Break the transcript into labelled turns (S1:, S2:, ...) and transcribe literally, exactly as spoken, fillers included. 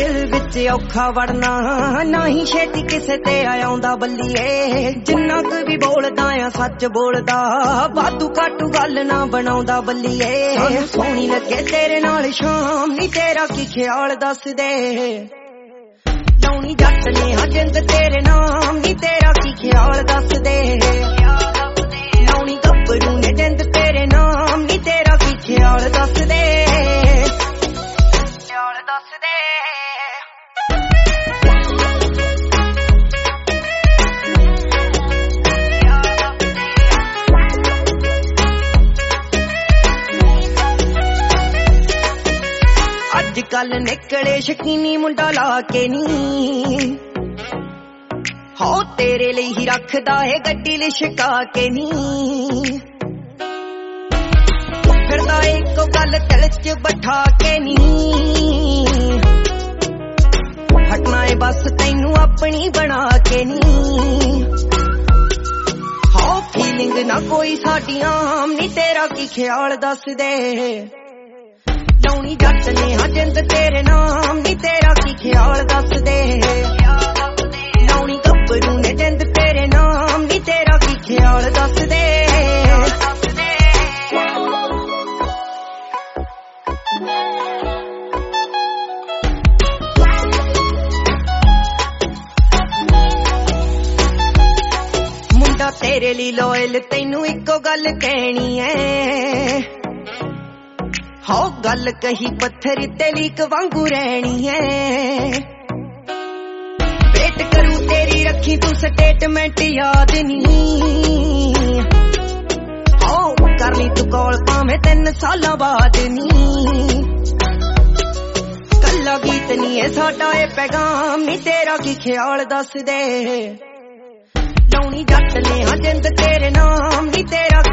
S1: दिल विच औखा वड़ना ना ही छेती किसे ते आउंदा बल्लीए जिन्ना क भी बोलदा आ सच बोलदा वाधू घाटू गल ना बनाउंदा बल्लीए सोहनी लगे तेरे नाल शाम नी तेरा की ख्याल दस दे लौनी जट ने हां जिंद तेरे नाम नी तेरा की ख्याल दस दे लौनी गब्बरू ने जिंद तेरे नाम नी तेरा की ख्याल दस दे ख्याल दस दे अजकल निकले शकीनी मुंडा ला के नी हो तेरे लिए ही रखदा है गड्डी लिशका के नी फिरदा इको गल दिल च बैठा के नी हटना है बस तैनू अपनी बना के नी हो फीलिंग ना कोई साडी आम नी तेरा की ख्याल दस दे लौनी जट ने हां जिंद तेरे नाम नी तेरा की ख्याल दस दे लौनी गब्बरू ने जिंद तेरे नाम नी तेरा की ख्याल दस दे मुंडा तेरे लिए लॉयल तैनू इको गल कहनी है हो गल कही पत्थर ते लीक वांगू रहनी है वेट करूं तेरी रखी तू स्टेटमेंट याद नहीं हो कर ली तू कॉल भावें तीन सालां बाद नहीं कल्ला गीत नहीं है साडा ए पैगाम नी तेरा की ख्याल दस दे लौनी जट ने हां जिंद तेरे नाम नी तेरा